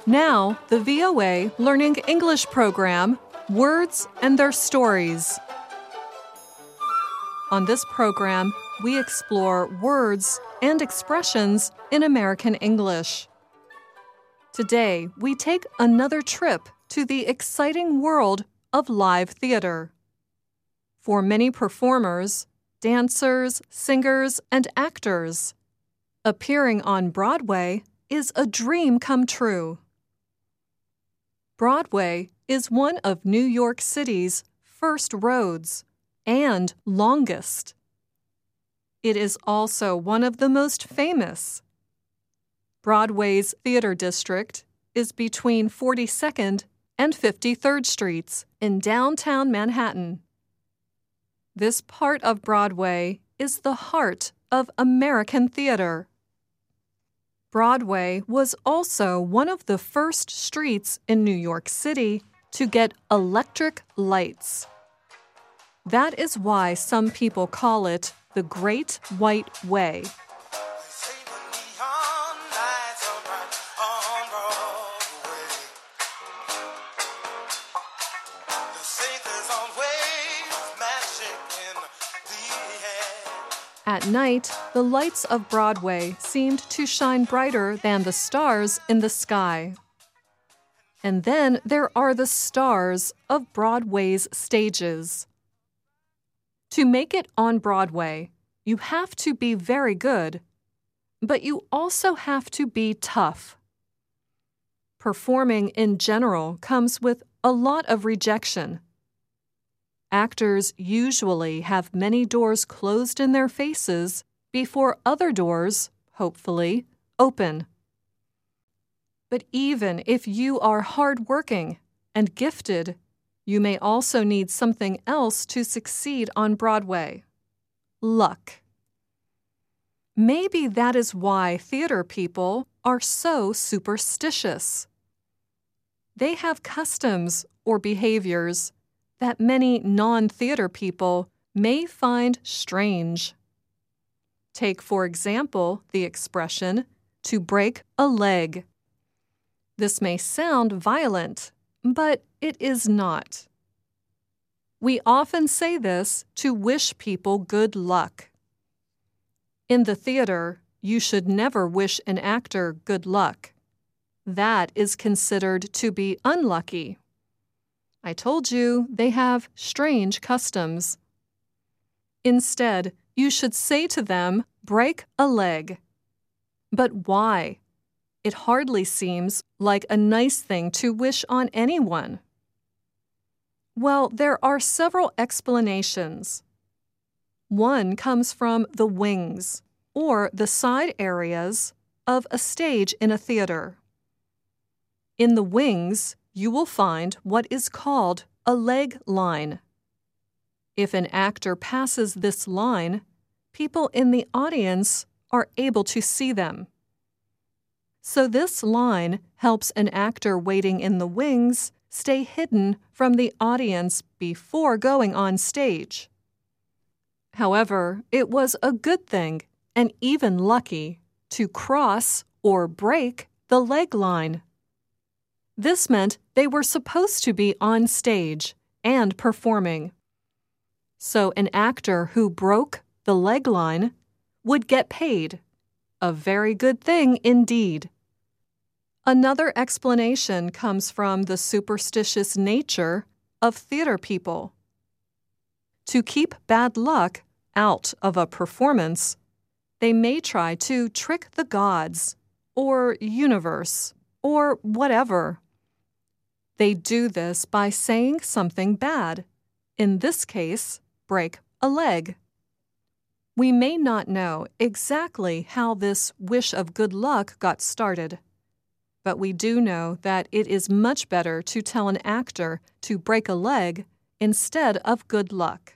Now, the VOA Learning English program, Words and Their Stories. On this program, we explore words and expressions in American English. Today, we take another trip to the exciting world of live theater. For many performers, dancers, singers, and actors, appearing on Broadway is a dream come true. Broadway is one of New York City's first roads and longest. It is also one of the most famous. Broadway's theater district is between 42nd and 53rd Streets in downtown Manhattan. This part of Broadway is the heart of American theater. Broadway was also one of the first streets in New York City to get electric lights. That is why some people call it the Great White Way. At night, the lights of Broadway seemed to shine brighter than the stars in the sky. And then there are the stars of Broadway's stages. To make it on Broadway, you have to be very good, but you also have to be tough. Performing in general comes with a lot of rejection. Actors usually have many doors closed in their faces before other doors, hopefully, open. But even if you are hardworking and gifted, you may also need something else to succeed on Broadway: luck. Maybe that is why theater people are so superstitious. They have customs or behaviors that many non-theater people may find strange. Take, for example, the expression, to break a leg. This may sound violent, but it is not. We often say this to wish people good luck. In the theater, you should never wish an actor good luck. That is considered to be unlucky. I told you they have strange customs. Instead, you should say to them, break a leg. But why? It hardly seems like a nice thing to wish on anyone. Well, there are several explanations. One comes from the wings, or the side areas, of a stage in a theater. In the wings, you will find what is called a leg line. If an actor passes this line, people in the audience are able to see them. So this line helps an actor waiting in the wings stay hidden from the audience before going on stage. However, it was a good thing, and even lucky, to cross or break the leg line. This meant they were supposed to be on stage and performing. So an actor who broke the leg line would get paid. A very good thing indeed. Another explanation comes from the superstitious nature of theater people. To keep bad luck out of a performance, they may try to trick the gods, or universe, or whatever. They do this by saying something bad, in this case, break a leg. We may not know exactly how this wish of good luck got started, but we do know that it is much better to tell an actor to break a leg instead of good luck.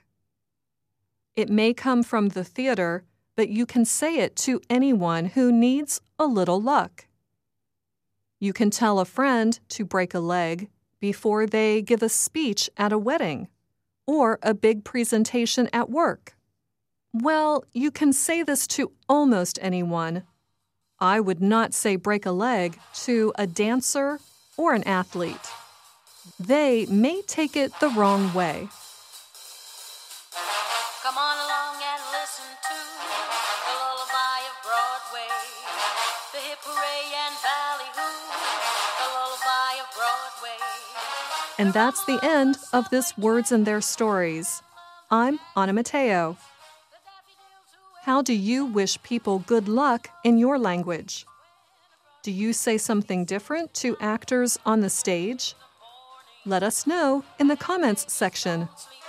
It may come from the theater, but you can say it to anyone who needs a little luck. You can tell a friend to break a leg before they give a speech at a wedding or a big presentation at work. Well, you can say this to almost anyone. I would not say break a leg to a dancer or an athlete. They may take it the wrong way. Come on along and listen to the lullaby of Broadway, the hip hooray and ballyhoo, the lullaby of Broadway. And that's the end of this Words and Their Stories. I'm Anna Mateo. How do you wish people good luck in your language? Do you say something different to actors on the stage? Let us know in the comments section.